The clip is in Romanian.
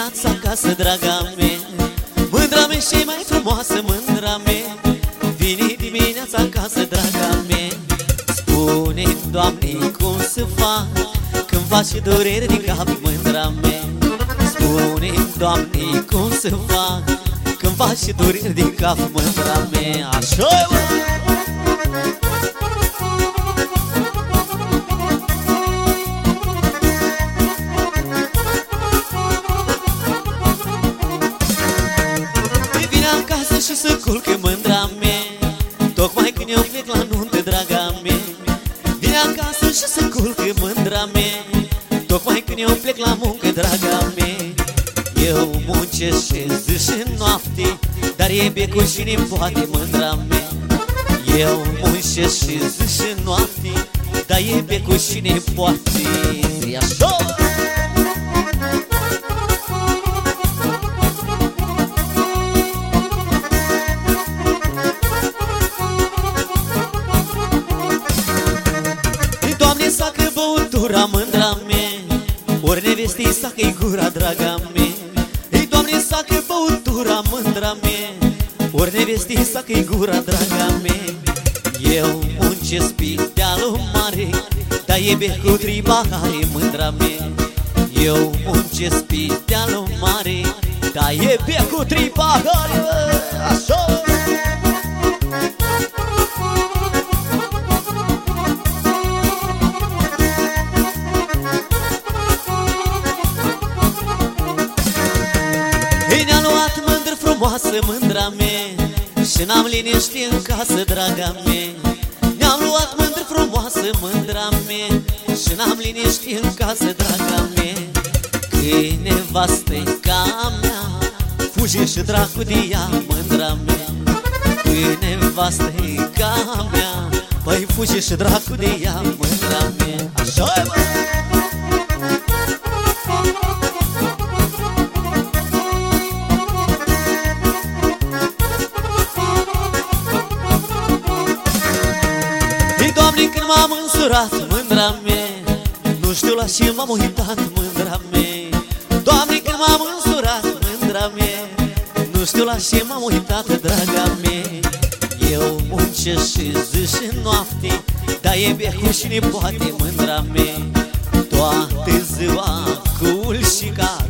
dimineața acasă, draga mea, mândra mea și mai frumoasă, mândra mea. Vine dimineața acasă, draga mea, spune-mi, Doamne, cum să fac când faci dureri din cap, mândra mea. Spune-mi, Doamne, cum să fac când faci dureri din cap, mândra mea. Așa, mă! Și să culcă, mândra mea, tocmai când eu plec la nuntă, draga mea. Vine acasă și să culcă, mândra mea, tocmai când eu plec la muncă, draga mea. Eu muncesc și zi și noapte, dar e becul și ne poate, mândra mea. Eu muncesc și zi și noapte, dar e becul și ne poate. E așa! Sacă băutura, mândra mea, ori nevestii sacă-i gura, draga mea. Ei, Doamne, sacă băutura, mândra mea, ori nevestii sacă-i gura, draga mea. Eu muncesc pe dealul mare, dar e becul trei pahare, mândra mea. Eu muncesc pe dealul mare, dar e becul trei pahare, așa! Ne-a luat mândră frumoasă, mândra mea, și n-am liniște în casă, draga mea. Ne-am luat mândră frumoasă, mândra mea, și n-am liniște în casă, draga mea. Că-i nevastă ca mea, fuge și dracu de ea, mândra mea. Că-i nevastă ca mea, păi fuge și dracu de ea, mândra mea. Așa-i, mă! Doamne, când m-am însurat, mândra mea, nu știu la ce m-am uitat, mândra mea. Doamne, când m-am însurat, mândra mea, nu știu la ce m-am uitat, draga mea. Eu muncesc și zi și noapte, dar e becul și ne poate, mândra mea. Toată ziua cu ulșica